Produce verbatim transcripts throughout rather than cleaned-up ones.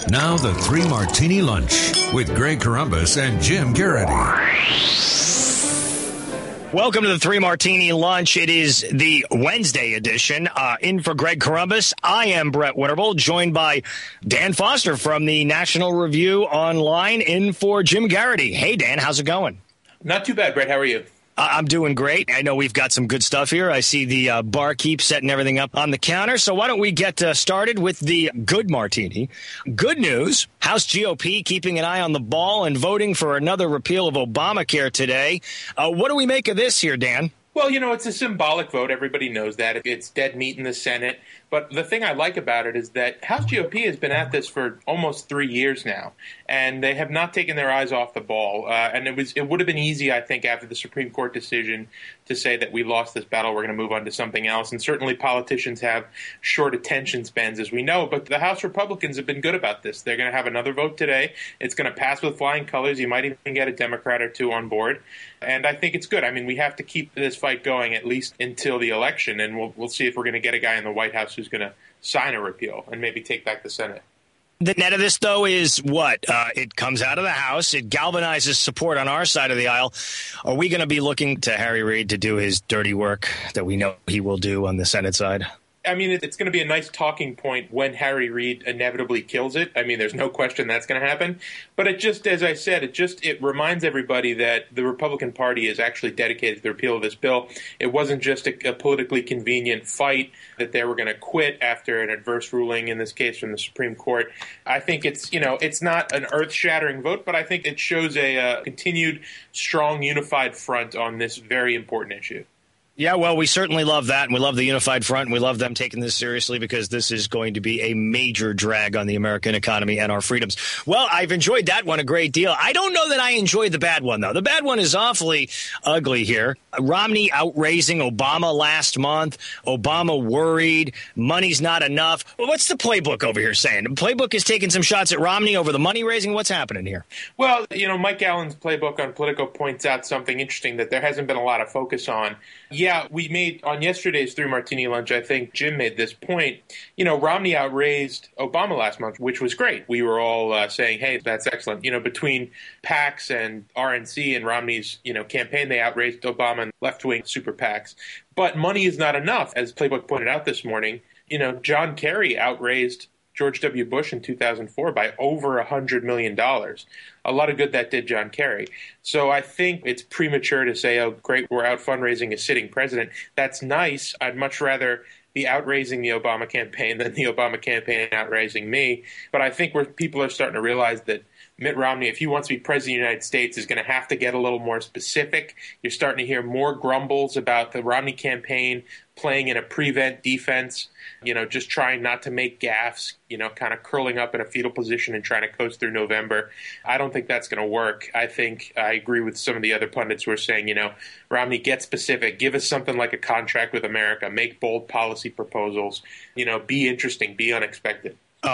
Now the Three Martini Lunch with Greg Corombos and Jim Garrity. Welcome to the Three Martini Lunch. It is the Wednesday edition. Uh, in for Greg Corombos, I am Brett Winterble, joined by Dan Foster from the National Review Online. In for Jim Garrity. Hey, Dan, how's it going? Not too bad, Brett. How are you? Uh, I'm doing great. I know we've got some good stuff here. I see the uh, barkeep setting everything up on the counter. So why don't we get uh, started with the good martini? Good news, House G O P keeping an eye on the ball and voting for another repeal of Obamacare today. Uh, what do we make of this here, Dan? Well, you know, it's a symbolic vote. Everybody knows that. It's dead meat in the Senate. But the thing I like about it is that House G O P has been at this for almost three years now, and they have not taken their eyes off the ball. Uh, and it was it would have been easy, I think, after the Supreme Court decision to say that we lost this battle, we're going to move on to something else. And certainly politicians have short attention spans, as we know. But the House Republicans have been good about this. They're going to have another vote today. It's going to pass with flying colors. You might even get a Democrat or two on board. And I think it's good. I mean, we have to keep this fight going at least until the election, and we'll we'll see if we're going to get a guy in the White House who's going to sign a repeal and maybe take back the Senate. The net of this, though, is what? Uh, it comes out of the House. It galvanizes support on our side of the aisle. Are we going to be looking to Harry Reid to do his dirty work that we know he will do on the Senate side? I mean, it's going to be a nice talking point when Harry Reid inevitably kills it. I mean, there's no question that's going to happen. But it just, as I said, it just it reminds everybody that the Republican Party is actually dedicated to the repeal of this bill. It wasn't just a, a politically convenient fight that they were going to quit after an adverse ruling, in this case from the Supreme Court. I think it's, you know, it's not an earth-shattering vote, but I think it shows a uh, continued strong, unified front on this very important issue. Yeah, well, we certainly love that, and we love the unified front, and we love them taking this seriously because this is going to be a major drag on the American economy and our freedoms. Well, I've enjoyed that one a great deal. I don't know that I enjoyed the bad one, though. The bad one is awfully ugly here. Romney outraising Obama last month. Obama worried. Money's not enough. Well, what's the playbook over here saying? The playbook is taking some shots at Romney over the money raising. What's happening here? Well, you know, Mike Allen's playbook on Politico points out something interesting that there hasn't been a lot of focus on. Yeah, we made on yesterday's Three Martini Lunch, I think Jim made this point. You know, Romney outraised Obama last month, which was great. We were all uh, saying, hey, that's excellent. You know, between PACs and R N C and Romney's, you know, campaign, they outraised Obama and left-wing super PACs. But money is not enough, as Playbook pointed out this morning. You know, John Kerry outraised George W. Bush in two thousand four by over one hundred million dollars. A lot of good that did John Kerry. So I think it's premature to say, oh, great, we're out fundraising a sitting president. That's nice. I'd much rather be outraising the Obama campaign than the Obama campaign outraising me. But I think where people are starting to realize that Mitt Romney, if he wants to be president of the United States, is going to have to get a little more specific. You're starting to hear more grumbles about the Romney campaign playing in a prevent defense, you know, just trying not to make gaffes, you know, kind of curling up in a fetal position and trying to coast through November. I don't think that's going to work. I think I agree with some of the other pundits who are saying, you know, Romney, get specific, give us something like a contract with America, make bold policy proposals, you know, be interesting, be unexpected.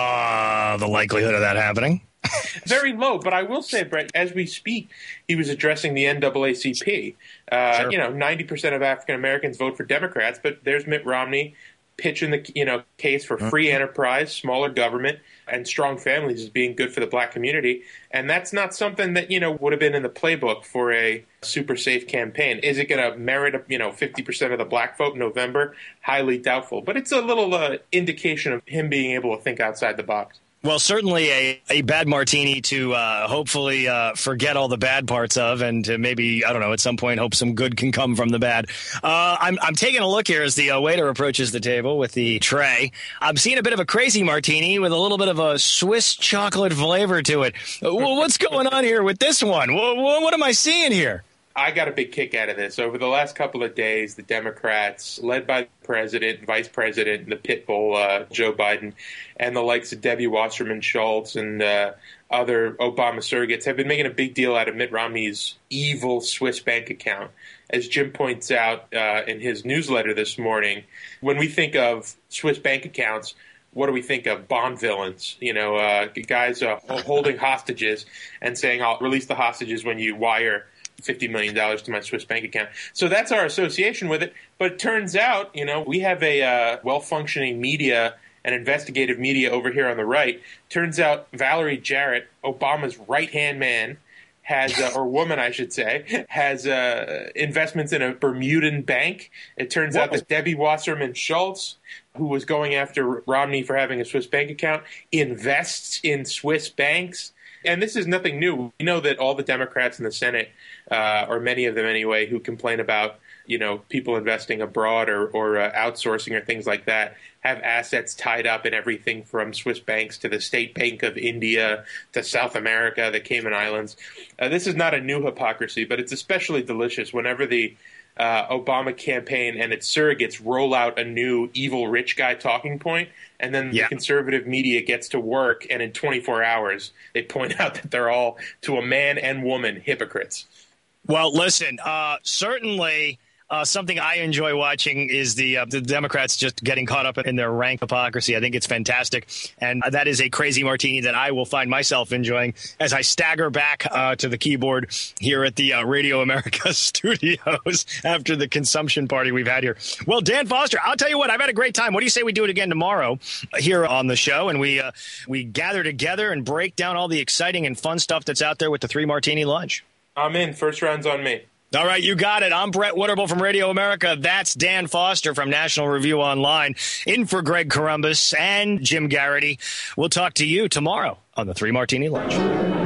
Uh, the likelihood of that happening? Very low, but I will say, Brett, as we speak, he was addressing the N double A C P. Uh, sure. You know, ninety percent of African Americans vote for Democrats, but there's Mitt Romney pitching the you know case for free enterprise, smaller government, and strong families as being good for the black community. And that's not something that, you know, would have been in the playbook for a super safe campaign. Is it going to merit, you know, fifty percent of the black vote in November? Highly doubtful. But it's a little uh, indication of him being able to think outside the box. Well, certainly a, a bad martini to uh, hopefully uh, forget all the bad parts of, and to maybe, I don't know, at some point hope some good can come from the bad. Uh, I'm, I'm taking a look here as the uh, waiter approaches the table with the tray. I'm seeing a bit of a crazy martini with a little bit of a Swiss chocolate flavor to it. Well, what's going on here with this one? What, what am I seeing here? I got a big kick out of this. Over the last couple of days, the Democrats, led by the president, vice president, the pit bull, uh, Joe Biden, and the likes of Debbie Wasserman Schultz and uh, other Obama surrogates have been making a big deal out of Mitt Romney's evil Swiss bank account. As Jim points out uh, in his newsletter this morning, when we think of Swiss bank accounts, what do we think of? Bond villains, you know, uh, guys uh, holding hostages and saying, I'll release the hostages when you wire fifty million dollars to my Swiss bank account. So that's our association with it. But it turns out, you know, we have a uh, well-functioning media and investigative media over here on the right. Turns out Valerie Jarrett, Obama's right-hand man, has, uh, or woman, I should say, has uh, investments in a Bermudan bank. It turns out that Debbie Wasserman Schultz, who was going after Romney for having a Swiss bank account, invests in Swiss banks. And this is nothing new. We know that all the Democrats in the Senate, uh, or many of them anyway, who complain about, you know, people investing abroad or, or uh, outsourcing or things like that, have assets tied up in everything from Swiss banks to the State Bank of India to South America, the Cayman Islands. Uh, this is not a new hypocrisy, but it's especially delicious whenever the uh, Obama campaign and its surrogates roll out a new evil rich guy talking point, and then yeah. the conservative media gets to work, and in twenty-four hours, they point out that they're all, to a man and woman, hypocrites. Well, listen, uh, certainly uh, something I enjoy watching is the uh, the Democrats just getting caught up in their rank hypocrisy. I think it's fantastic. And that is a crazy martini that I will find myself enjoying as I stagger back uh, to the keyboard here at the uh, Radio America studios after the consumption party we've had here. Well, Dan Foster, I'll tell you what, I've had a great time. What do you say we do it again tomorrow here on the show? And we, uh, we gather together and break down all the exciting and fun stuff that's out there with the Three Martini Lunch. I'm in. First round's on me. All right, you got it. I'm Brett Winterble from Radio America. That's Dan Foster from National Review Online. In for Greg Corombos and Jim Garrity. We'll talk to you tomorrow on the Three Martini Lunch.